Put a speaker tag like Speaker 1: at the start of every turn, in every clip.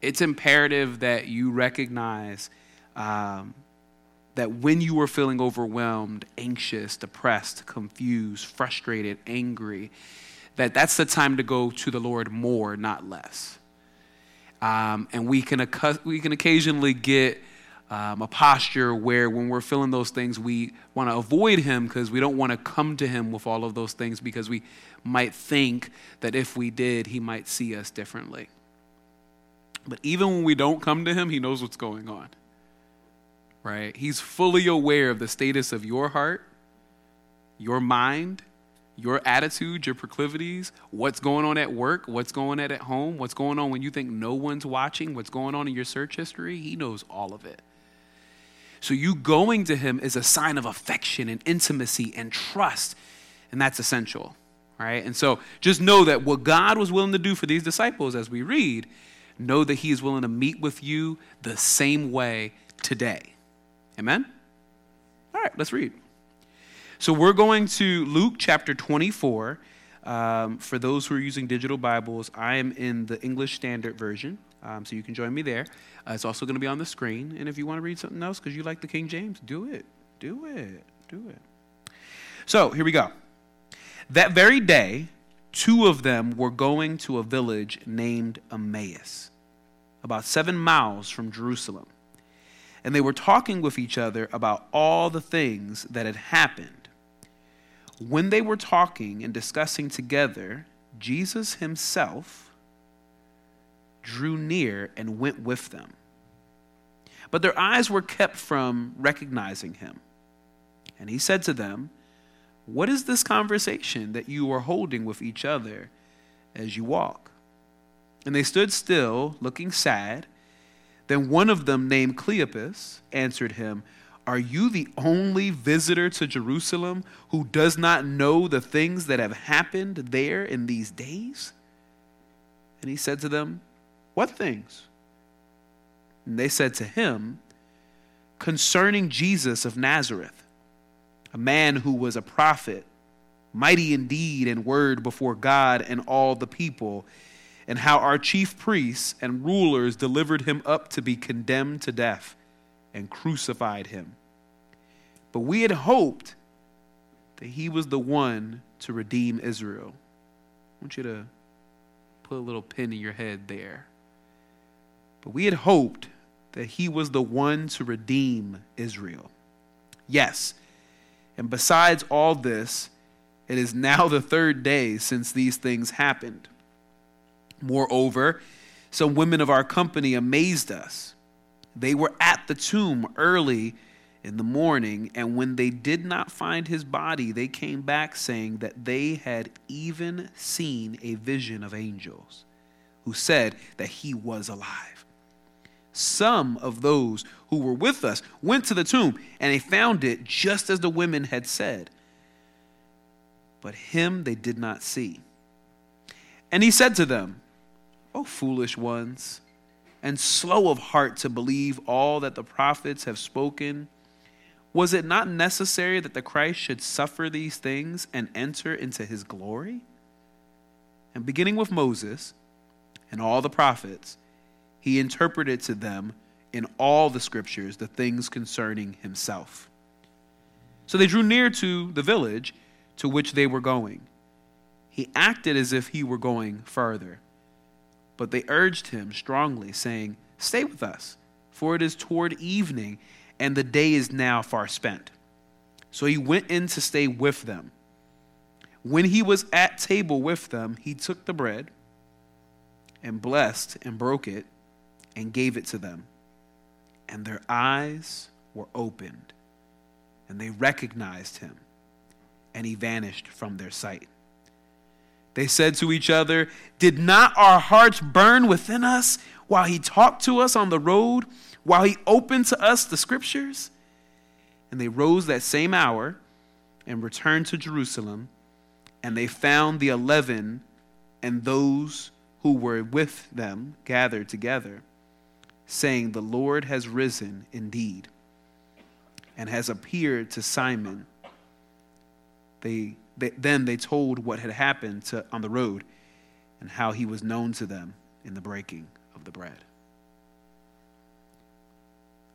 Speaker 1: it's imperative that you recognize that when you are feeling overwhelmed, anxious, depressed, confused, frustrated, angry, that's the time to go to the Lord more, not less. And we can occasionally get a posture where when we're feeling those things, we want to avoid him because we don't want to come to him with all of those things because we might think that if we did, he might see us differently. But even when we don't come to him, he knows what's going on, right? He's fully aware of the status of your heart, your mind, your attitude, your proclivities, what's going on at work, what's going on at home, what's going on when you think no one's watching, what's going on in your search history. He knows all of it. So you going to him is a sign of affection and intimacy and trust, and that's essential, right? And so just know that what God was willing to do for these disciples, as we read, know that he is willing to meet with you the same way today. Amen? All right, let's read. So we're going to Luke chapter 24. For those who are using digital Bibles, I am in the English Standard Version, so you can join me there. It's also going to be on the screen. And if you want to read something else because you like the King James, do it. Do it. Do it. So here we go. That very day, 2 of them were going to a village named Emmaus, about 7 miles from Jerusalem. And they were talking with each other about all the things that had happened. When they were talking and discussing together, Jesus himself drew near and went with them. But their eyes were kept from recognizing him. And he said to them, "What is this conversation that you are holding with each other as you walk?" And they stood still, looking sad. Then one of them, named Cleopas, answered him, "Are you the only visitor to Jerusalem who does not know the things that have happened there in these days?" And he said to them, "What things?" And they said to him, "Concerning Jesus of Nazareth, a man who was a prophet, mighty in deed and word before God and all the people, and how our chief priests and rulers delivered him up to be condemned to death and crucified him. But we had hoped that he was the one to redeem Israel." I want you to put a little pin in your head there. But we had hoped that he was the one to redeem Israel. Yes, and besides all this, it is now the 3rd day since these things happened. Moreover, some women of our company amazed us. They were at the tomb early in the morning, and when they did not find his body, they came back saying that they had even seen a vision of angels who said that he was alive. Some of those who were with us went to the tomb, and they found it just as the women had said. But him they did not see. And he said to them, "O foolish ones, and slow of heart to believe all that the prophets have spoken, was it not necessary that the Christ should suffer these things and enter into his glory?" And beginning with Moses and all the prophets, he interpreted to them in all the scriptures the things concerning himself. So they drew near to the village to which they were going. He acted as if he were going further, but they urged him strongly, saying, "Stay with us, for it is toward evening, and the day is now far spent." So he went in to stay with them. When he was at table with them, he took the bread and blessed and broke it and gave it to them. And their eyes were opened, and they recognized him, and he vanished from their sight. They said to each other, "Did not our hearts burn within us while he talked to us on the road, while he opened to us the scriptures?" And they rose that same hour and returned to Jerusalem, and they found the 11 and those who were with them gathered together, saying, "The Lord has risen indeed and has appeared to Simon." Then they told what had happened on the road and how he was known to them in the breaking of the bread.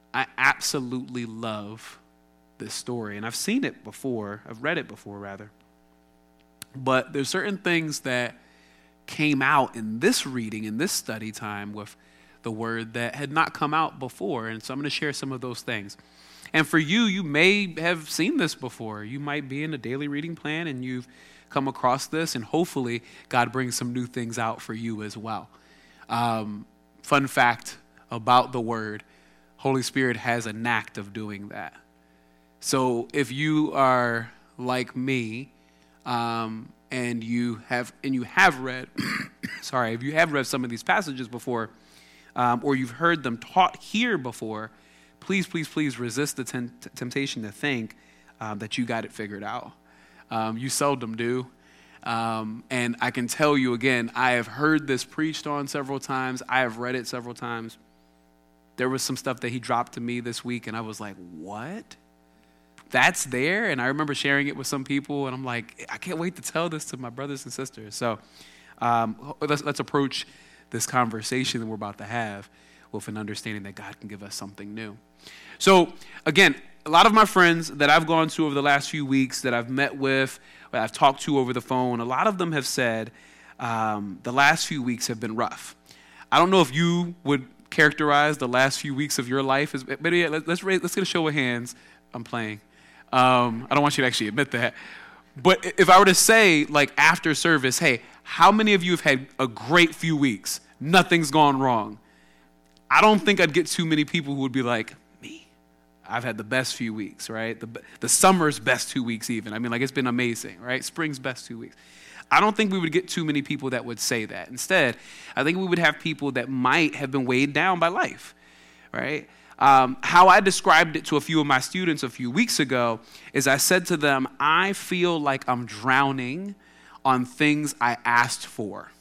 Speaker 1: I absolutely love this story. And I've seen it before. I've read it before, rather. But there's certain things that came out in this reading, in this study time with the word that had not come out before. And so I'm going to share some of those things. And for you, you may have seen this before. You might be in a daily reading plan and you've come across this, and hopefully God brings some new things out for you as well. Fun fact about the word, Holy Spirit has a knack of doing that. So if you are like me, and you have read, if you have read some of these passages before, or you've heard them taught here before, please resist the temptation to think that you got it figured out. You seldom do. And I can tell you again, I have heard this preached on several times. I have read it several times. There was some stuff that he dropped to me this week, and I was like, what? That's there? And I remember sharing it with some people, and I'm like, I can't wait to tell this to my brothers and sisters. So let's approach this conversation that we're about to have with an understanding that God can give us something new. So again, a lot of my friends that I've gone to over the last few weeks, that I've met with, that I've talked to over the phone, a lot of them have said the last few weeks have been rough. I don't know if you would characterize the last few weeks of your life as, but yeah, let's get a show of hands. I'm playing. I don't want you to actually admit that. But if I were to say, like, after service, hey, how many of you have had a great few weeks? Nothing's gone wrong. I don't think I'd get too many people who would be like, me. I've had the best few weeks, right? The summer's best 2 weeks even. I mean, like, it's been amazing, right? Spring's best 2 weeks. I don't think we would get too many people that would say that. Instead, I think we would have people that might have been weighed down by life, right? How I described it to a few of my students a few weeks ago is I said to them, I feel like I'm drowning on things I asked for.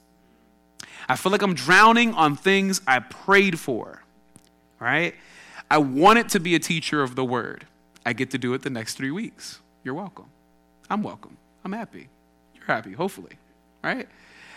Speaker 1: I feel like I'm drowning on things I prayed for, right? I wanted to be a teacher of the word. I get to do it the next 3 weeks. You're welcome. I'm welcome. I'm happy. You're happy, hopefully, right?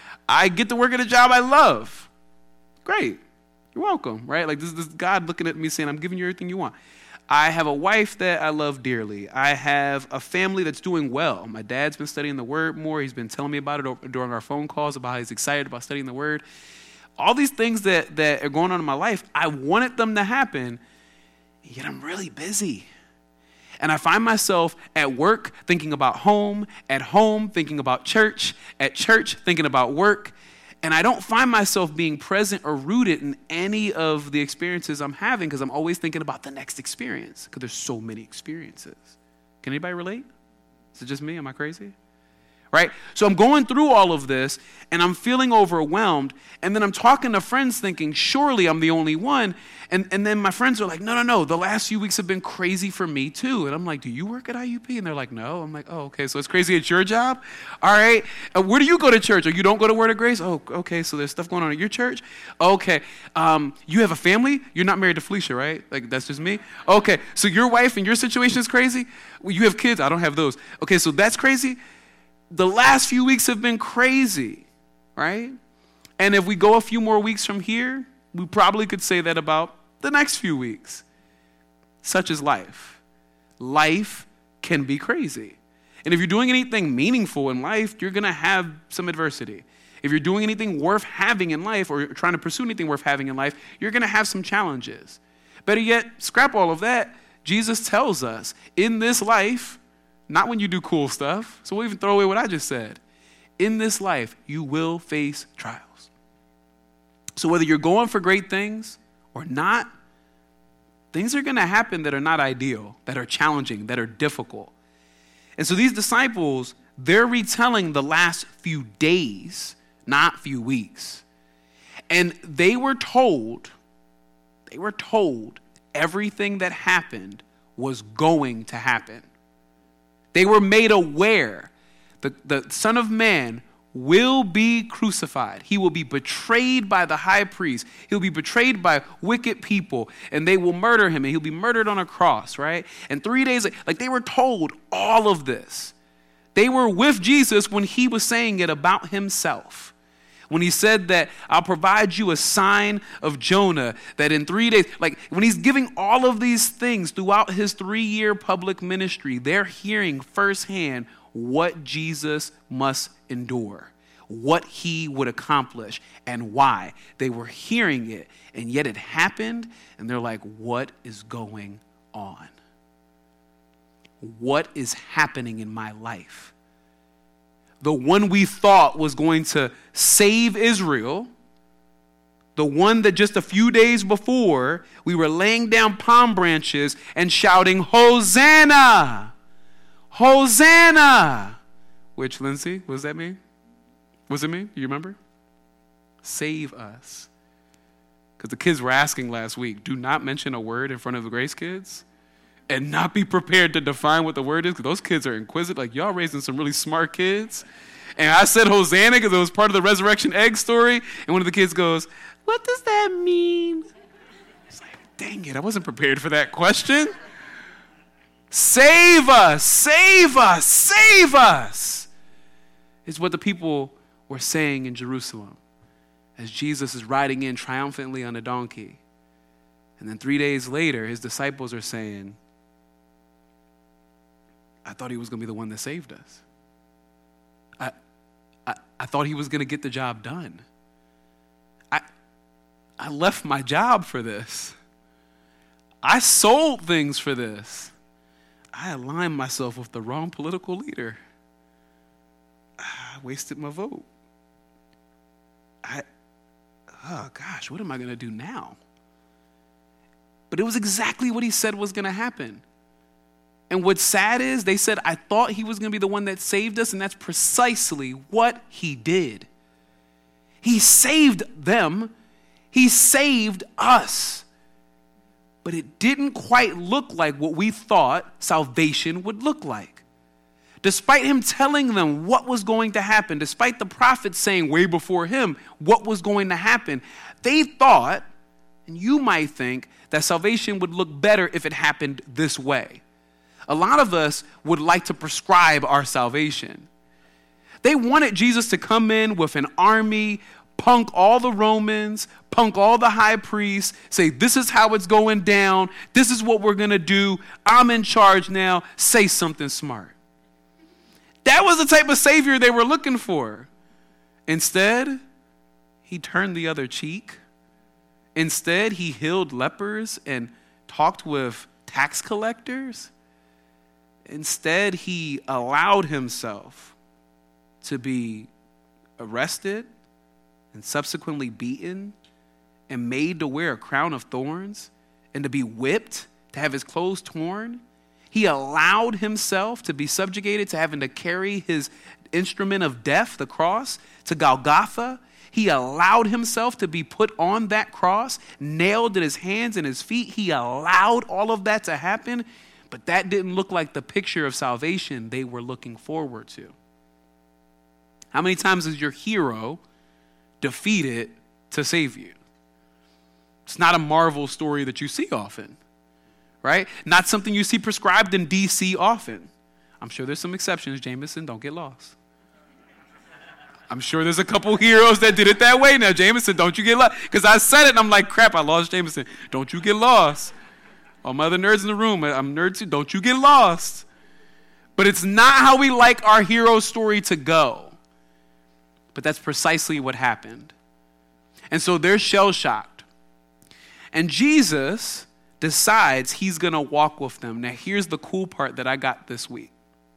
Speaker 1: I get to work at a job I love. Great. You're welcome, right? Like this God looking at me saying, I'm giving you everything you want. I have a wife that I love dearly. I have a family that's doing well. My dad's been studying the word more. He's been telling me about it during our phone calls about how he's excited about studying the word. All these things that are going on in my life, I wanted them to happen, yet I'm really busy. And I find myself at work thinking about home, at home thinking about church, at church thinking about work. And I don't find myself being present or rooted in any of the experiences I'm having because I'm always thinking about the next experience because there's so many experiences. Can anybody relate? Is it just me? Am I crazy? Right? So I'm going through all of this and I'm feeling overwhelmed. And then I'm talking to friends thinking, surely I'm the only one. And then my friends are like, no. The last few weeks have been crazy for me too. And I'm like, do you work at IUP? And they're like, no. I'm like, oh, okay. So it's crazy at your job? All right. Where do you go to church? Or you don't go to Word of Grace? Oh, okay. So there's stuff going on at your church? Okay. You have a family? You're not married to Felicia, right? Like, that's just me? Okay. So your wife and your situation is crazy? Well, you have kids? I don't have those. Okay. So that's crazy? The last few weeks have been crazy, right? And if we go a few more weeks from here, we probably could say that about the next few weeks. Such is life. Life can be crazy. And if you're doing anything meaningful in life, you're going to have some adversity. If you're doing anything worth having in life or you're trying to pursue anything worth having in life, you're going to have some challenges. Better yet, scrap all of that. Jesus tells us in this life, not when you do cool stuff. So we'll even throw away what I just said. In this life, you will face trials. So whether you're going for great things or not, things are going to happen that are not ideal, that are challenging, that are difficult. And so these disciples, they're retelling the last few days, not few weeks. And they were told everything that happened was going to happen. They were made aware the Son of Man will be crucified. He will be betrayed by the high priest. He'll be betrayed by wicked people, and they will murder him, and he'll be murdered on a cross, right? And 3 days, like they were told all of this. They were with Jesus when he was saying it about himself. When he said that I'll provide you a sign of Jonah, that in 3 days, like when he's giving all of these things throughout his 3-year public ministry, they're hearing firsthand what Jesus must endure, what he would accomplish, and why. They were hearing it, and yet it happened, and they're like, what is going on? What is happening in my life? The one we thought was going to save Israel, the one that just a few days before we were laying down palm branches and shouting, Hosanna! Hosanna! Which, Lindsay, what does that mean? What does it mean? Do you remember? Save us. Because the kids were asking last week, do not mention a word in front of the Grace kids and not be prepared to define what the word is, because those kids are inquisitive. Like, y'all raising some really smart kids. And I said Hosanna because it was part of the resurrection egg story. And one of the kids goes, what does that mean? It's like, dang it, I wasn't prepared for that question. Save us, save us, save us, is what the people were saying in Jerusalem as Jesus is riding in triumphantly on a donkey. And then 3 days later, his disciples are saying, I thought he was going to be the one that saved us. I thought he was going to get the job done. I left my job for this. I sold things for this. I aligned myself with the wrong political leader. I wasted my vote. Oh gosh, what am I going to do now? But it was exactly what he said was going to happen. And what's sad is they said, I thought he was going to be the one that saved us, and that's precisely what he did. He saved them. He saved us. But it didn't quite look like what we thought salvation would look like. Despite him telling them what was going to happen, despite the prophets saying way before him what was going to happen, they thought, and you might think, that salvation would look better if it happened this way. A lot of us would like to prescribe our salvation. They wanted Jesus to come in with an army, punk all the Romans, punk all the high priests, say, this is how it's going down. This is what we're going to do. I'm in charge now. Say something smart. That was the type of savior they were looking for. Instead, he turned the other cheek. Instead, he healed lepers and talked with tax collectors. Instead, he allowed himself to be arrested and subsequently beaten and made to wear a crown of thorns and to be whipped, to have his clothes torn. He allowed himself to be subjugated to having to carry his instrument of death, the cross, to Golgotha. He allowed himself to be put on that cross, nailed in his hands and his feet. He allowed all of that to happen, but that didn't look like the picture of salvation they were looking forward to. How many times is your hero defeated to save you? It's not a Marvel story that you see often, right? Not something you see prescribed in DC often. I'm sure there's some exceptions, Jameson, don't get lost. I'm sure there's a couple heroes that did it that way. Now, Jameson, don't you get lost. Because I said it and I'm like, crap, I lost Jameson. Don't you get lost. All my other nerds in the room, I'm nerd too. Don't you get lost. But it's not how we like our hero story to go. But that's precisely what happened. And so they're shell-shocked. And Jesus decides he's going to walk with them. Now, here's the cool part that I got this week.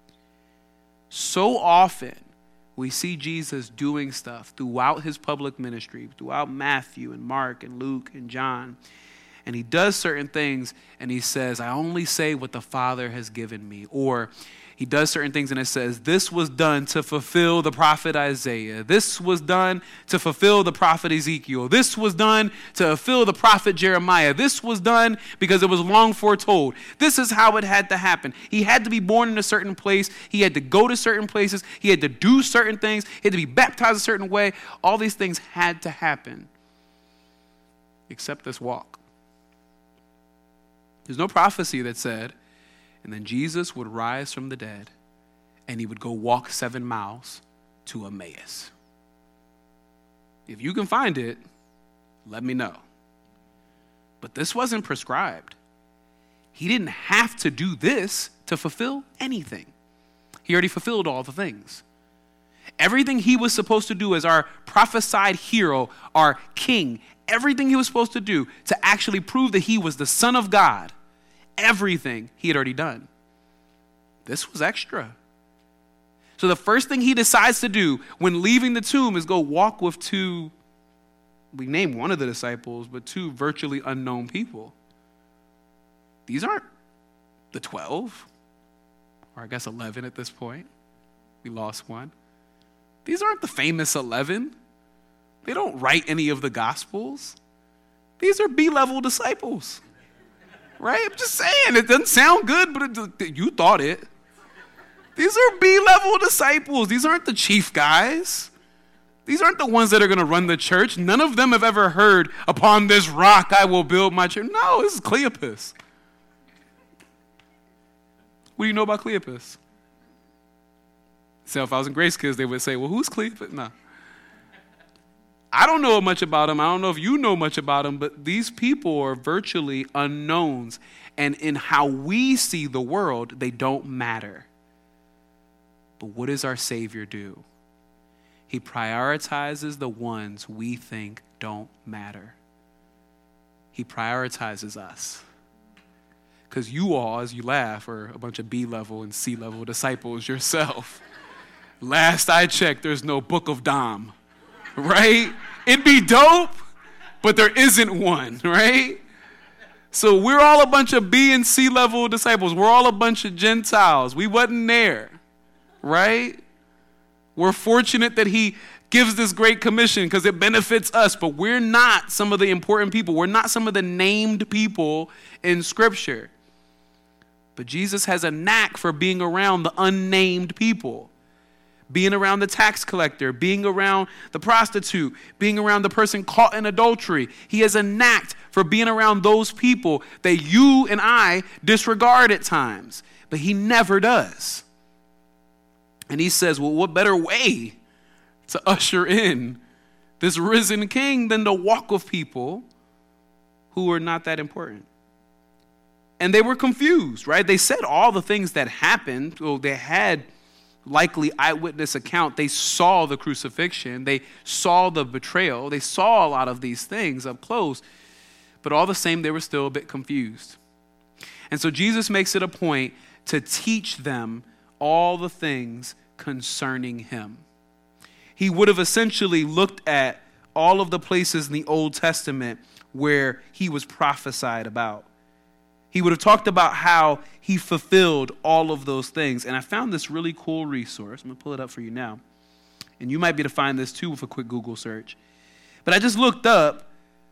Speaker 1: So often, we see Jesus doing stuff throughout his public ministry, throughout Matthew and Mark and Luke and John. And he does certain things and he says, I only say what the Father has given me. Or he does certain things and it says, this was done to fulfill the prophet Isaiah. This was done to fulfill the prophet Ezekiel. This was done to fulfill the prophet Jeremiah. This was done because it was long foretold. This is how it had to happen. He had to be born in a certain place. He had to go to certain places. He had to do certain things. He had to be baptized a certain way. All these things had to happen. Except this walk. There's no prophecy that said, and then Jesus would rise from the dead and he would go walk 7 miles to Emmaus. If you can find it, let me know. But this wasn't prescribed. He didn't have to do this to fulfill anything. He already fulfilled all the things. Everything he was supposed to do as our prophesied hero, our king, everything he was supposed to do to actually prove that he was the Son of God, everything he had already done. This was extra. So the first thing he decides to do when leaving the tomb is go walk with two, we named one of the disciples, but two virtually unknown people. These aren't the 12, or I guess 11 at this point. We lost one. These aren't the famous 11. They don't write any of the Gospels. These are B-level disciples, right? I'm just saying, it doesn't sound good, but you thought it. These are B-level disciples. These aren't the chief guys. These aren't the ones that are going to run the church. None of them have ever heard, upon this rock I will build my church. No, this is Cleopas. What do you know about Cleopas? So if I was in Grace Kids, they would say, well, who's Cleopas? No. I don't know much about him. I don't know if you know much about him, but these people are virtually unknowns. And in how we see the world, they don't matter. But what does our Savior do? He prioritizes the ones we think don't matter. He prioritizes us. Because you all, as you laugh, are a bunch of B-level and C-level disciples yourself. Last I checked, there's no Book of Dom, right? It'd be dope, but there isn't one, right? So we're all a bunch of B and C-level disciples. We're all a bunch of Gentiles. We wasn't there, right? We're fortunate that he gives this great commission because it benefits us, but we're not some of the important people. We're not some of the named people in Scripture. But Jesus has a knack for being around the unnamed people. Being around the tax collector, being around the prostitute, being around the person caught in adultery. He has a knack for being around those people that you and I disregard at times. But he never does. And he says, well, what better way to usher in this risen king than to walk with people who are not that important? And they were confused, right? They said all the things that happened. Well, they had likely eyewitness account. They saw the crucifixion. They saw the betrayal. They saw a lot of these things up close. But all the same, they were still a bit confused. And so Jesus makes it a point to teach them all the things concerning him. He would have essentially looked at all of the places in the Old Testament where he was prophesied about. He would have talked about how he fulfilled all of those things. And I found this really cool resource. I'm going to pull it up for you now. And you might be able to find this too with a quick Google search. But I just looked up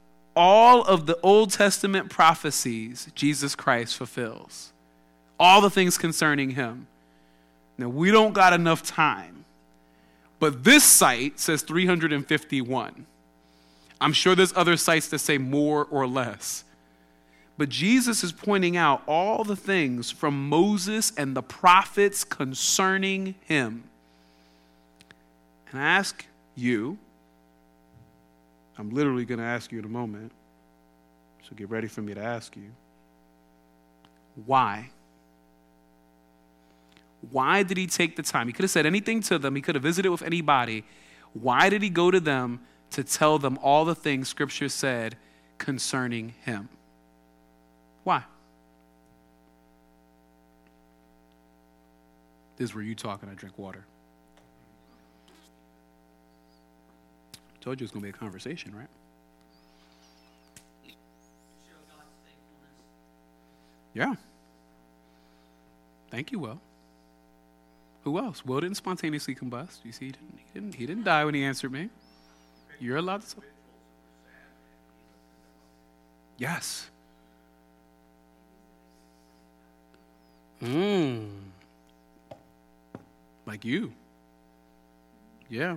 Speaker 1: all of the Old Testament prophecies Jesus Christ fulfills. All the things concerning him. Now, we don't got enough time. But this site says 351. I'm sure there's other sites that say more or less. But Jesus is pointing out all the things from Moses and the prophets concerning him. And I ask you, I'm literally going to ask you in a moment, so get ready for me to ask you, why? Why did he take the time? He could have said anything to them. He could have visited with anybody. Why did he go to them to tell them all the things Scripture said concerning him? Why? This is where you talk and I drink water. I told you it was going to be a conversation, right? Yeah. Thank you, Will. Who else? Will didn't spontaneously combust. You see, he didn't die when he answered me. You're allowed to. Yes. Like you. Yeah.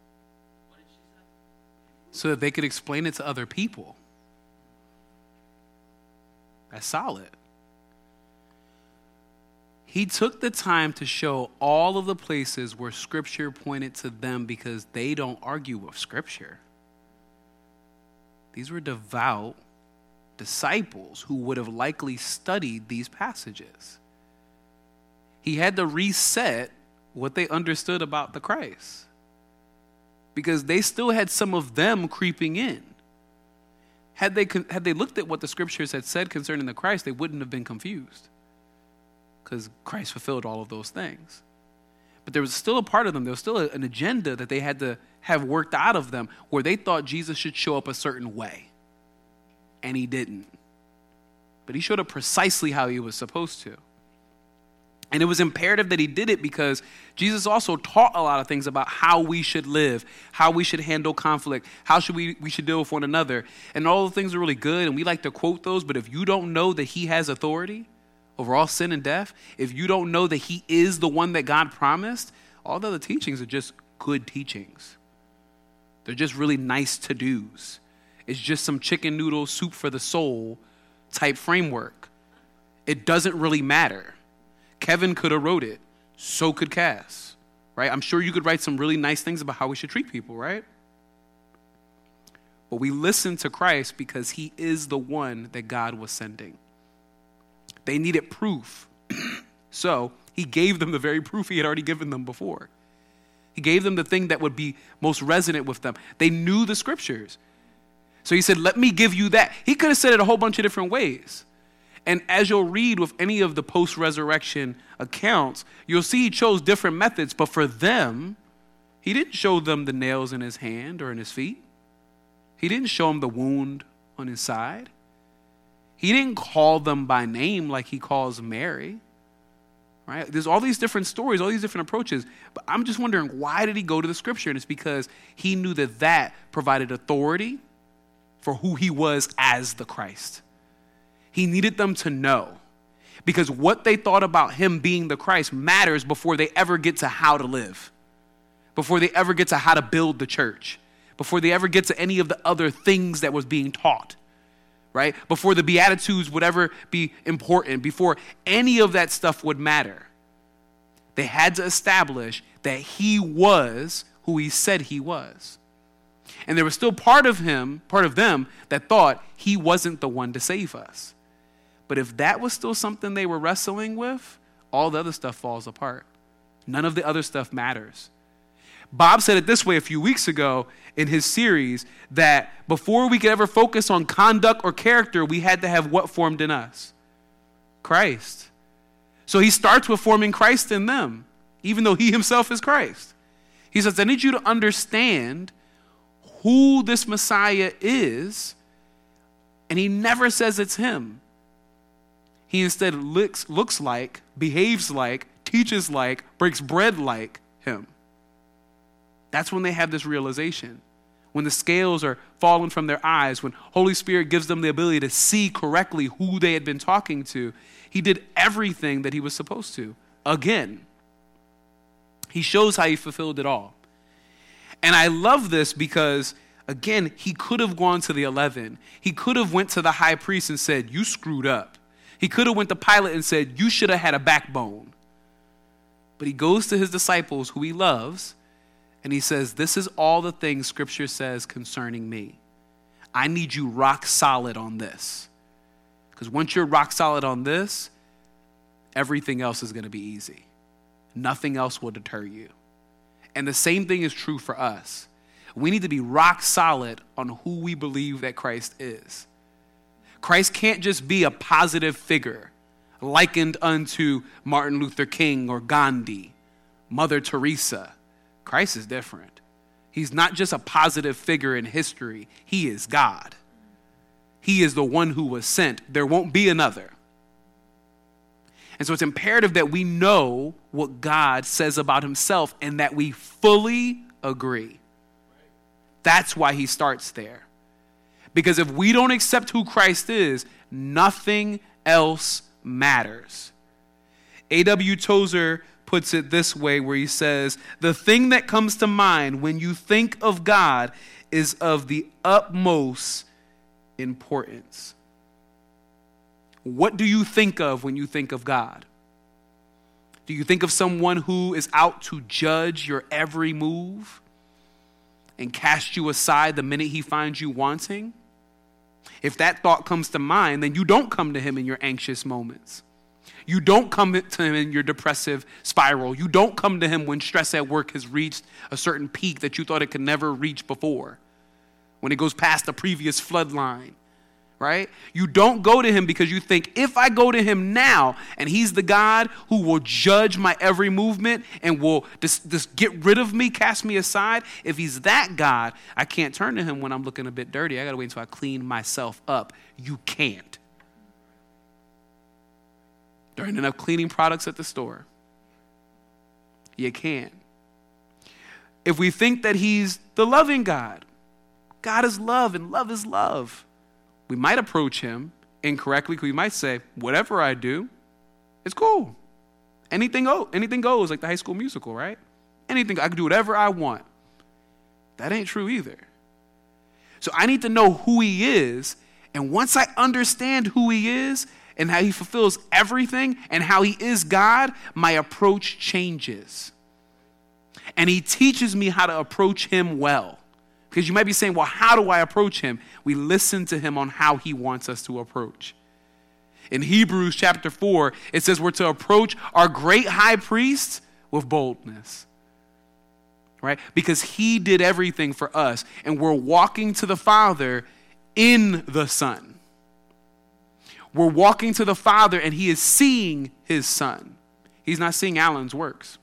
Speaker 1: So that they could explain it to other people. That's solid. He took the time to show all of the places where Scripture pointed to them because they don't argue with Scripture. These were devout disciples who would have likely studied these passages. He had to reset what they understood about the Christ, because they still had some of them creeping in. Had they looked at what the scriptures had said concerning the Christ, they wouldn't have been confused, because Christ fulfilled all of those things. But there was still a part of them, there was still an agenda that they had to have worked out of them, where they thought Jesus should show up a certain way. And he didn't. But he showed up precisely how he was supposed to. And it was imperative that he did it because Jesus also taught a lot of things about how we should live, how we should handle conflict, how we should deal with one another. And all the things are really good, and we like to quote those, but if you don't know that he has authority over all sin and death, if you don't know that he is the one that God promised, all the other teachings are just good teachings. They're just really nice to-dos. It's just some chicken noodle soup for the soul type framework. It doesn't really matter. Kevin could have wrote it. So could Cass, right? I'm sure you could write some really nice things about how we should treat people, right? But we listen to Christ because he is the one that God was sending. They needed proof. So he gave them the very proof he had already given them before. He gave them the thing that would be most resonant with them. They knew the scriptures. So he said, let me give you that. He could have said it a whole bunch of different ways. And as you'll read with any of the post-resurrection accounts, you'll see he chose different methods. But for them, he didn't show them the nails in his hand or in his feet. He didn't show them the wound on his side. He didn't call them by name like he calls Mary. Right? There's all these different stories, all these different approaches. But I'm just wondering, why did he go to the scripture? And it's because he knew that that provided authority for who he was as the Christ. He needed them to know, because what they thought about him being the Christ matters before they ever get to how to live, before they ever get to how to build the church, before they ever get to any of the other things that was being taught, right? Before the Beatitudes would ever be important, before any of that stuff would matter. They had to establish that he was who he said he was. And there was still part of them that thought he wasn't the one to save us. But if that was still something they were wrestling with, all the other stuff falls apart. None of the other stuff matters. Bob said it this way a few weeks ago in his series, that before we could ever focus on conduct or character, we had to have what formed in us? Christ. So he starts with forming Christ in them, even though he himself is Christ. He says, I need you to understand who this Messiah is, and he never says it's him. He instead looks like, behaves like, teaches like, breaks bread like him. That's when they have this realization. When the scales are falling from their eyes, when Holy Spirit gives them the ability to see correctly who they had been talking to, he did everything that he was supposed to. Again, he shows how he fulfilled it all. And I love this because, again, he could have gone to the 11. He could have went to the high priest and said, you screwed up. He could have went to Pilate and said, you should have had a backbone. But he goes to his disciples who he loves, and he says, this is all the things Scripture says concerning me. I need you rock solid on this. Because once you're rock solid on this, everything else is going to be easy. Nothing else will deter you. And the same thing is true for us. We need to be rock solid on who we believe that Christ is. Christ can't just be a positive figure likened unto Martin Luther King or Gandhi, Mother Teresa. Christ is different. He's not just a positive figure in history. He is God. He is the one who was sent. There won't be another. And so it's imperative that we know what God says about himself and that we fully agree. That's why he starts there. Because if we don't accept who Christ is, nothing else matters. A.W. Tozer puts it this way, where he says, the thing that comes to mind when you think of God is of the utmost importance. What do you think of when you think of God? Do you think of someone who is out to judge your every move and cast you aside the minute he finds you wanting? If that thought comes to mind, then you don't come to him in your anxious moments. You don't come to him in your depressive spiral. You don't come to him when stress at work has reached a certain peak that you thought it could never reach before, when it goes past the previous flood line, right? You don't go to him because you think, if I go to him now and he's the God who will judge my every movement and will just get rid of me, cast me aside, if he's that God, I can't turn to him when I'm looking a bit dirty. I got to wait until I clean myself up. You can't. There aren't enough cleaning products at the store. You can't. If we think that he's the loving God, God is love and love is love, we might approach him incorrectly. We might say, whatever I do, it's cool. Anything goes, like the High School Musical, right? Anything, I can do whatever I want. That ain't true either. So I need to know who he is, and once I understand who he is and how he fulfills everything and how he is God, my approach changes. And he teaches me how to approach him well. Because you might be saying, well, how do I approach him? We listen to him on how he wants us to approach. In Hebrews chapter 4, it says we're to approach our great high priest with boldness. Right? Because he did everything for us. And we're walking to the Father in the Son. We're walking to the Father and he is seeing his Son. He's not seeing Alan's works.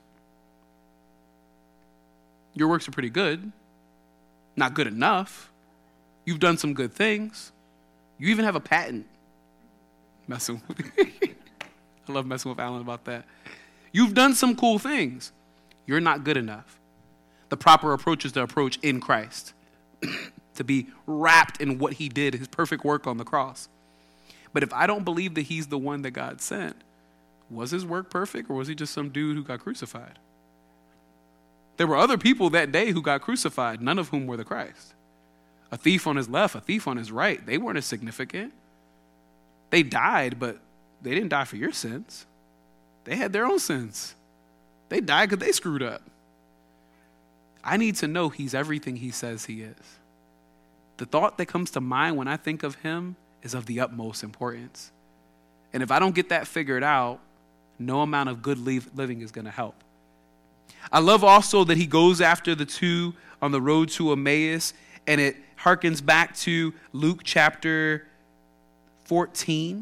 Speaker 1: Your works are pretty good. Not good enough. You've done some good things. You even have a patent. Messing with I love messing with Alan about that. You've done some cool things. You're not good enough. The proper approach is to approach in Christ. To be wrapped in what he did, his perfect work on the cross. But if I don't believe that he's the one that God sent, was his work perfect or was he just some dude who got crucified? There were other people that day who got crucified, none of whom were the Christ. A thief on his left, a thief on his right. They weren't as significant. They died, but they didn't die for your sins. They had their own sins. They died because they screwed up. I need to know he's everything he says he is. The thought that comes to mind when I think of him is of the utmost importance. And if I don't get that figured out, no amount of good living is going to help. I love also that he goes after the two on the road to Emmaus, and it harkens back to Luke chapter 15,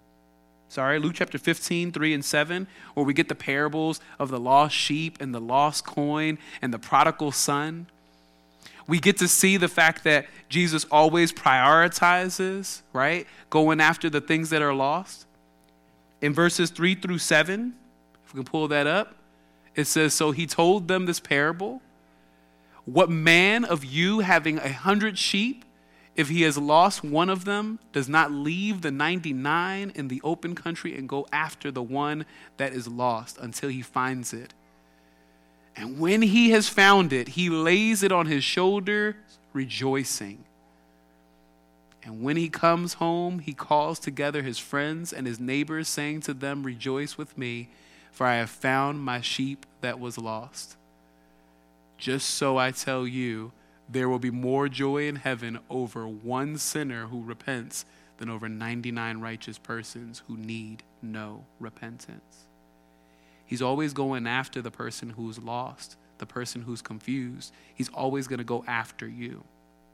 Speaker 1: 3 and 7, where we get the parables of the lost sheep and the lost coin and the prodigal son. We get to see the fact that Jesus always prioritizes, right? Going after the things that are lost. In verses 3 through 7, if we can pull that up, it says, so he told them this parable. What man of you having 100 sheep, if he has lost one of them, does not leave the 99 in the open country and go after the one that is lost until he finds it? And when he has found it, he lays it on his shoulder, rejoicing. And when he comes home, he calls together his friends and his neighbors, saying to them, rejoice with me, for I have found my sheep that was lost. Just so I tell you, there will be more joy in heaven over one sinner who repents than over 99 righteous persons who need no repentance. He's always going after the person who's lost, the person who's confused. He's always going to go after you.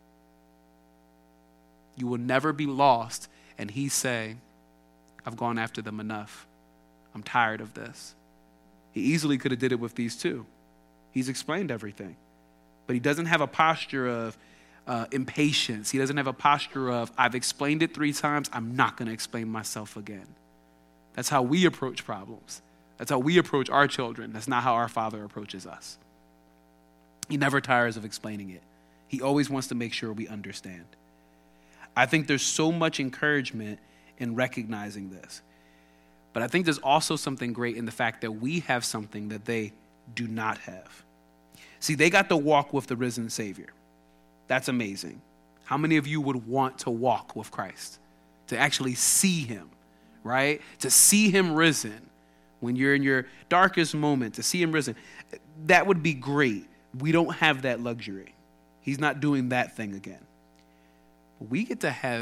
Speaker 1: You will never be lost and he say, I've gone after them enough. I'm tired of this. He easily could have did it with these two. He's explained everything. But he doesn't have a posture of impatience. He doesn't have a posture of, I've explained it 3 times, I'm not going to explain myself again. That's how we approach problems. That's how we approach our children. That's not how our Father approaches us. He never tires of explaining it. He always wants to make sure we understand. I think there's so much encouragement in recognizing this. But I think there's also something great in the fact that we have something that they do not have. See, they got to walk with the risen Savior. That's amazing. How many of you would want to walk with Christ? To actually see him, right? To see him risen. When you're in your darkest moment, to see him risen. That would be great. We don't have that luxury. He's not doing that thing again. We get to have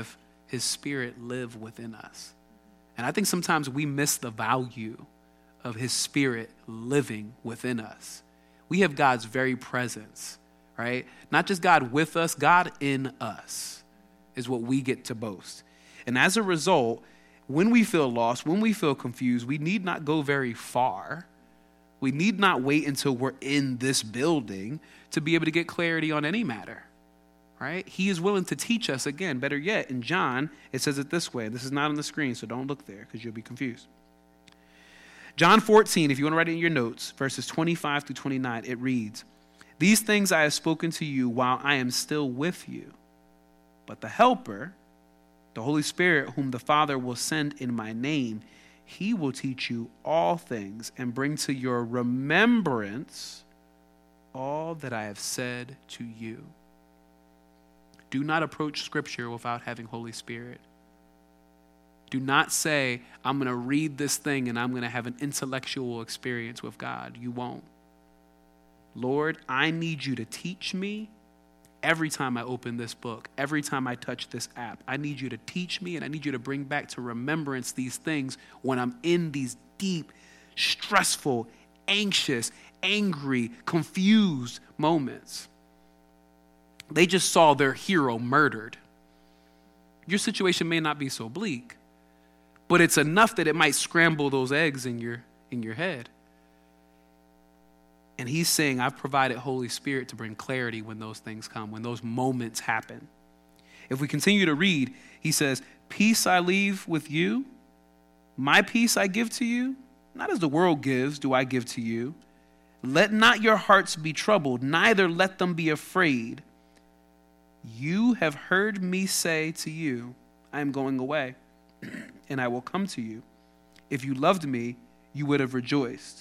Speaker 1: his Spirit live within us. And I think sometimes we miss the value of his Spirit living within us. We have God's very presence, right? Not just God with us, God in us is what we get to boast. And as a result, when we feel lost, when we feel confused, we need not go very far. We need not wait until we're in this building to be able to get clarity on any matter, right? He is willing to teach us again. Better yet, in John, it says it this way. This is not on the screen, so don't look there because you'll be confused. John 14, if you want to write it in your notes, verses 25 through 29, it reads, "These things I have spoken to you while I am still with you. But the Helper, the Holy Spirit, whom the Father will send in my name, he will teach you all things and bring to your remembrance all that I have said to you." Do not approach Scripture without having Holy Spirit. Do not say, I'm going to read this thing and I'm going to have an intellectual experience with God. You won't. Lord, I need you to teach me every time I open this book, every time I touch this app. I need you to teach me, and I need you to bring back to remembrance these things when I'm in these deep, stressful, anxious, angry, confused moments. They just saw their hero murdered. Your situation may not be so bleak, but it's enough that it might scramble those eggs in your head. And he's saying, I've provided Holy Spirit to bring clarity when those things come, when those moments happen. If we continue to read, he says, "Peace I leave with you, my peace I give to you, not as the world gives do I give to you. Let not your hearts be troubled, neither let them be afraid. You have heard me say to you, I am going away, and I will come to you. If you loved me, you would have rejoiced.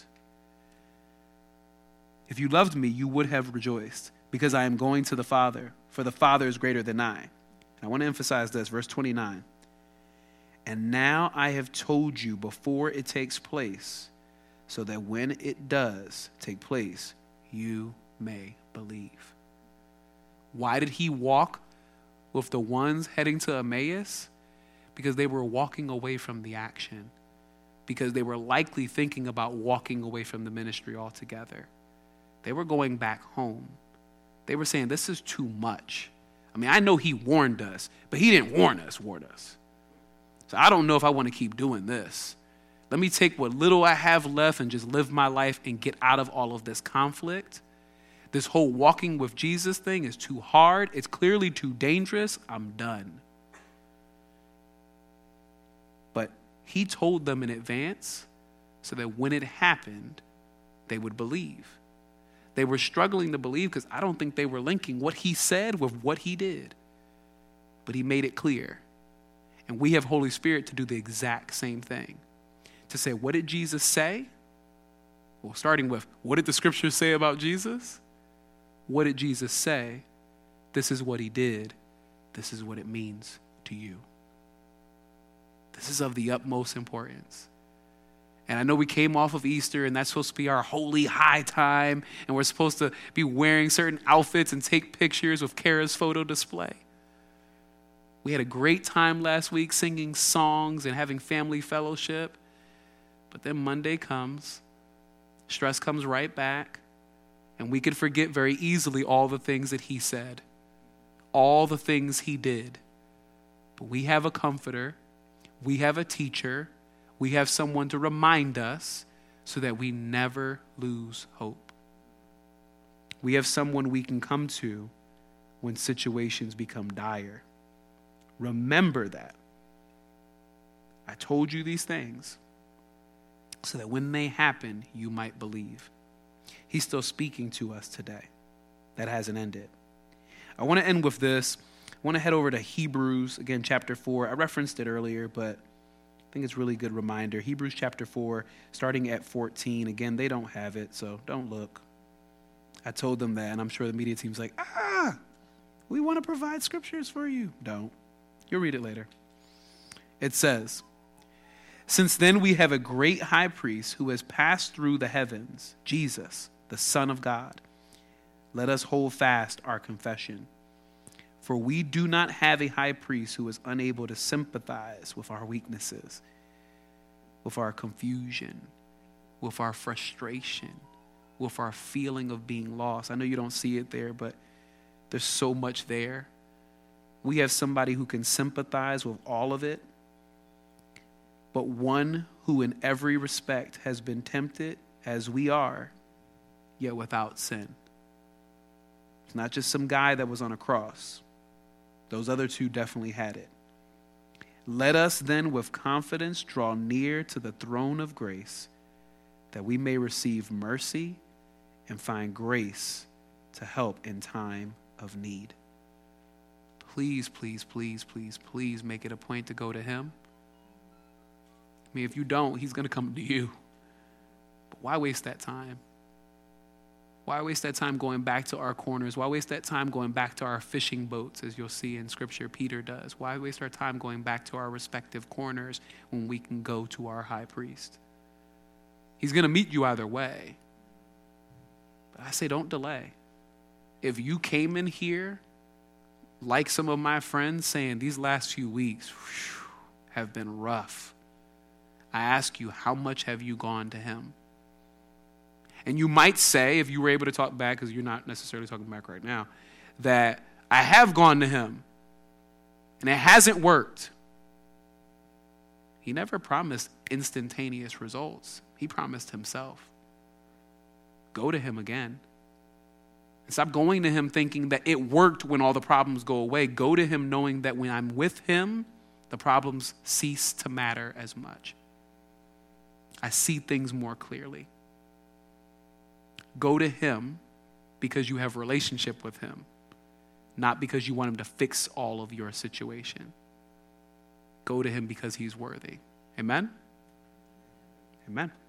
Speaker 1: If you loved me, you would have rejoiced, because I am going to the Father, for the Father is greater than I." And I want to emphasize this, verse 29. "And now I have told you before it takes place, so that when it does take place, you may believe." Why did he walk with the ones heading to Emmaus? Because they were walking away from the action, because they were likely thinking about walking away from the ministry altogether. They were going back home. They were saying, this is too much. I mean, I know he warned us, but he didn't warn us. So I don't know if I want to keep doing this. Let me take what little I have left and just live my life and get out of all of this conflict. This whole walking with Jesus thing is too hard. It's clearly too dangerous. I'm done. But he told them in advance so that when it happened, they would believe. They were struggling to believe because I don't think they were linking what he said with what he did. But he made it clear. And we have Holy Spirit to do the exact same thing. To say, what did Jesus say? Well, starting with, what did the scriptures say about Jesus? What did Jesus say? This is what he did. This is what it means to you. This is of the utmost importance. And I know we came off of Easter, and that's supposed to be our holy high time, and we're supposed to be wearing certain outfits and take pictures with Kara's photo display. We had a great time last week singing songs and having family fellowship. But then Monday comes, stress comes right back, and we could forget very easily all the things that he said, all the things he did. But we have a comforter, we have a teacher, we have someone to remind us so that we never lose hope. We have someone we can come to when situations become dire. Remember that. I told you these things so that when they happen, you might believe. He's still speaking to us today. That hasn't ended. I want to end with this. I want to head over to Hebrews, again, chapter 4. I referenced it earlier, but I think it's a really good reminder. Hebrews chapter 4, starting at 14. Again, they don't have it, so don't look. I told them that, and I'm sure the media team's like, we want to provide scriptures for you. Don't. You'll read it later. It says, "Since then we have a great high priest who has passed through the heavens, Jesus, the Son of God. Let us hold fast our confession. For we do not have a high priest who is unable to sympathize with our weaknesses, with our confusion, with our frustration, with our feeling of being lost. I know you don't see it there, but there's so much there. We have somebody who can sympathize with all of it, but one who in every respect has been tempted as we are, yet without sin. It's not just some guy that was on a cross. Those other two definitely had it. Let us then with confidence draw near to the throne of grace, that we may receive mercy and find grace to help in time of need. Please, please, please, please, please make it a point to go to him. I mean, if you don't, he's going to come to you. But why waste that time? Why waste that time going back to our corners? Why waste that time going back to our fishing boats, as you'll see in Scripture Peter does? Why waste our time going back to our respective corners when we can go to our high priest? He's going to meet you either way. But I say don't delay. If you came in here like some of my friends saying these last few weeks have been rough, I ask you, how much have you gone to him? And you might say, if you were able to talk back, because you're not necessarily talking back right now, that I have gone to him and it hasn't worked. He never promised instantaneous results. He promised himself. Go to him again. And stop going to him thinking that it worked when all the problems go away. Go to him knowing that when I'm with him, the problems cease to matter as much. I see things more clearly. Go to him because you have a relationship with him, not because you want him to fix all of your situation. Go to him because he's worthy. Amen? Amen.